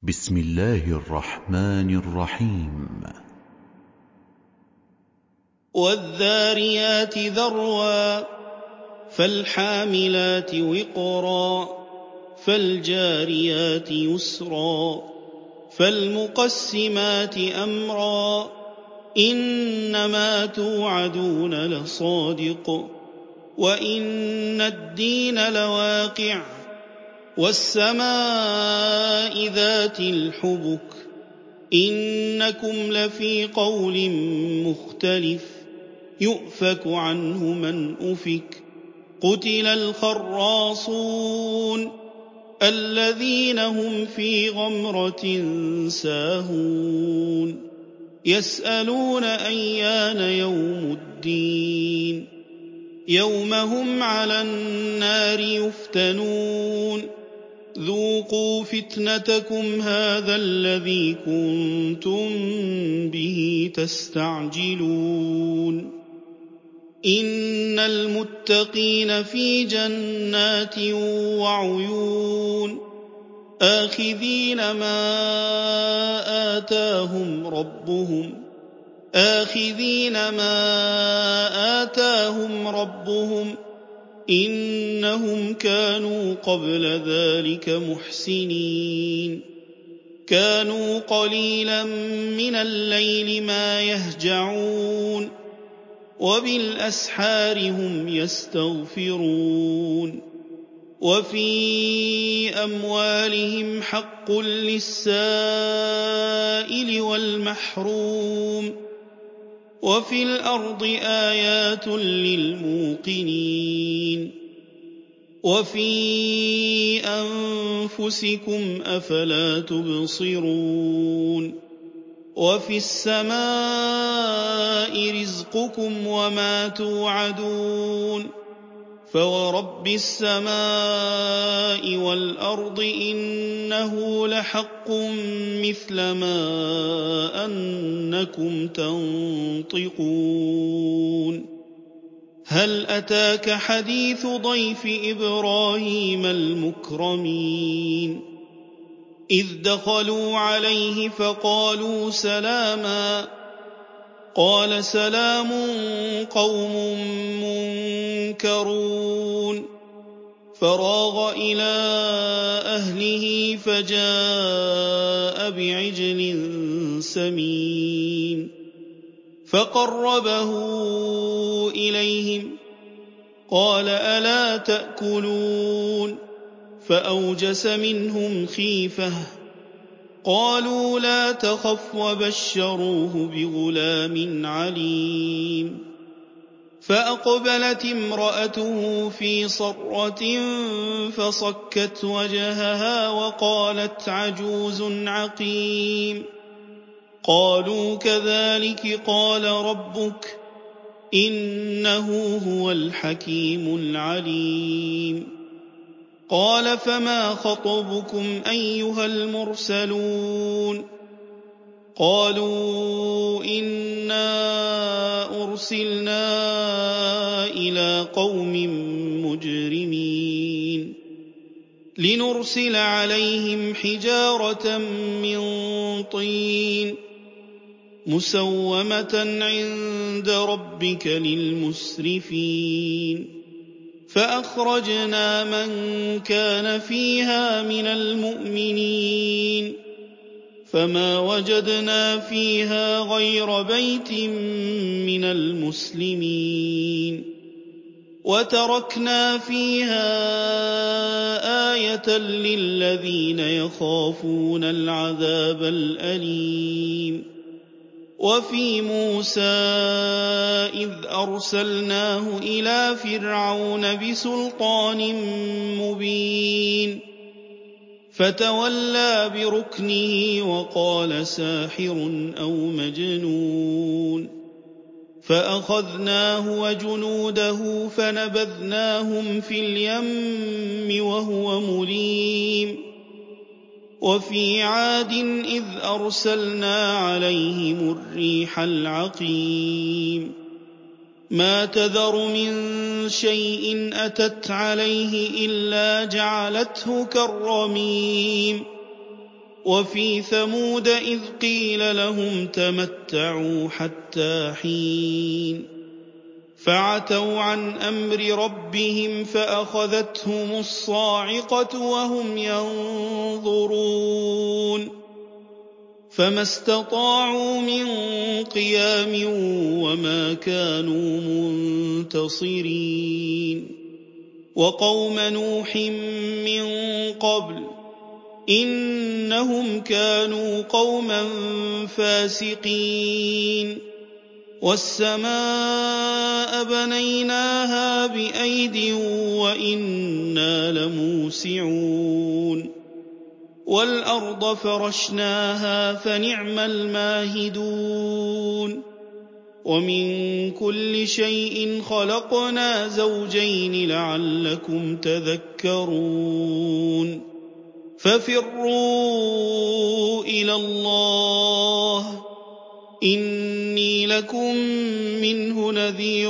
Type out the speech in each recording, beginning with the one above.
بسم الله الرحمن الرحيم. والذاريات ذروا فالحاملات وقرا فالجاريات يسرا فالمقسمات أمرا إنما توعدون لصادق وإن الدين لواقع والسماء ذات الحبك إنكم لفي قول مختلف يؤفك عنه من أفك قتل الخراصون الذين هم في غمرة ساهون يسألون أيان يوم الدين يوم هم على النار يفتنون ذوقوا فتنتكم هذا الذي كنتم به تستعجلون إن المتقين في جنات وعيون آخذين ما آتاهم ربهم إنهم كانوا قبل ذلك محسنين كانوا قليلا من الليل ما يهجعون وبالأسحار هم يستغفرون وفي أموالهم حق للسائل والمحروم وفي الأرض آيات للموقنين وفي أنفسكم أفلا تبصرون وفي السماء رزقكم وما توعدون فورب السماء والأرض إنه لحق مثل ما أنكم تنطقون هل أتاك حديث ضيف إبراهيم المكرمين إذ دخلوا عليه فقالوا سلاما قال سلام قوم منكرون فراغ إلى أهله فجاء بعجل سمين فقربه إليهم قال ألا تأكلون فأوجس منهم خيفة قالوا لا تخف وبشروه بغلام عليم فأقبلت امرأته في صرة فصكت وجهها وقالت عجوز عقيم قالوا كذلك قال ربك إنه هو الحكيم العليم قال فما خطبكم أيها المرسلون قالوا إنا أرسلنا إلى قوم مجرمين لنرسل عليهم حجارة من طين مسومة عند ربك للمسرفين فأخرجنا من كان فيها من المؤمنين فما وجدنا فيها غير بيت من المسلمين وتركنا فيها آية للذين يخافون العذاب الأليم وفي موسى إذ أرسلناه إلى فرعون بسلطان مبين فتولى بركنه وقال ساحر أو مجنون فأخذناه وجنوده فنبذناهم في اليم وهو مليم وفي عاد إذ أرسلنا عليهم الريح العقيم ما تذر من شيء أتت عليه إلا جعلته كالرميم وفي ثمود إذ قيل لهم تمتعوا حتى حين فعتوا عن أمر ربهم فأخذتهم الصاعقة وهم ينظرون فما استطاعوا من قيام وما كانوا منتصرين وقوم نوح من قبل إنهم كانوا قوما فاسقين والسماء بنيناها بأيد وإنا لموسعون والأرض فرشناها فنعم الماهدون ومن كل شيء خلقنا زوجين لعلكم تذكرون ففروا إلى الله إني لكم منه نذير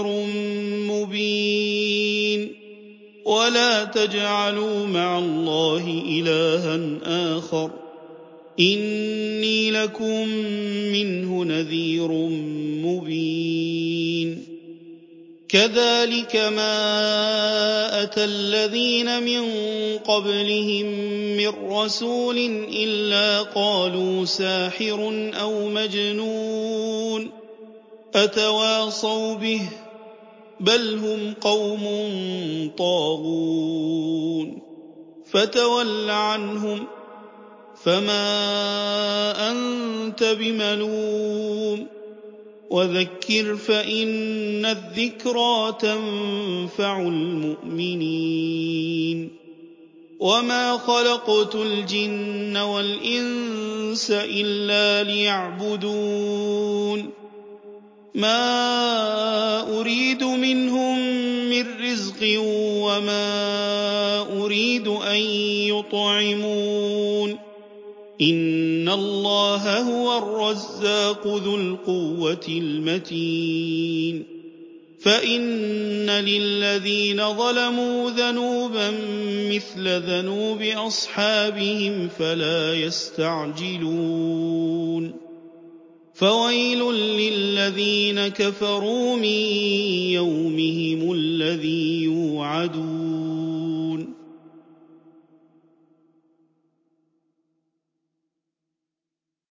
مبين ولا تجعلوا مع الله إلها آخر إني لكم منه نذير مبين كذلك ما أتى الذين من قبلهم من رسول إلا قالوا ساحر أو مجنون أتواصوا به بل هم قوم طاغون فتول عنهم فما أنت بملوم وذكر فإن الذكرى تنفع المؤمنين وما خلقت الجن والإنس إلا ليعبدون ما أريد منهم من رزق وما أريد أن يطعمون إن الله هو الرزاق ذو القوة المتين فإن للذين ظلموا ذنوبا مثل ذنوب أصحابهم فلا يستعجلون فويل للذين كفروا من يومهم الذي يوعدون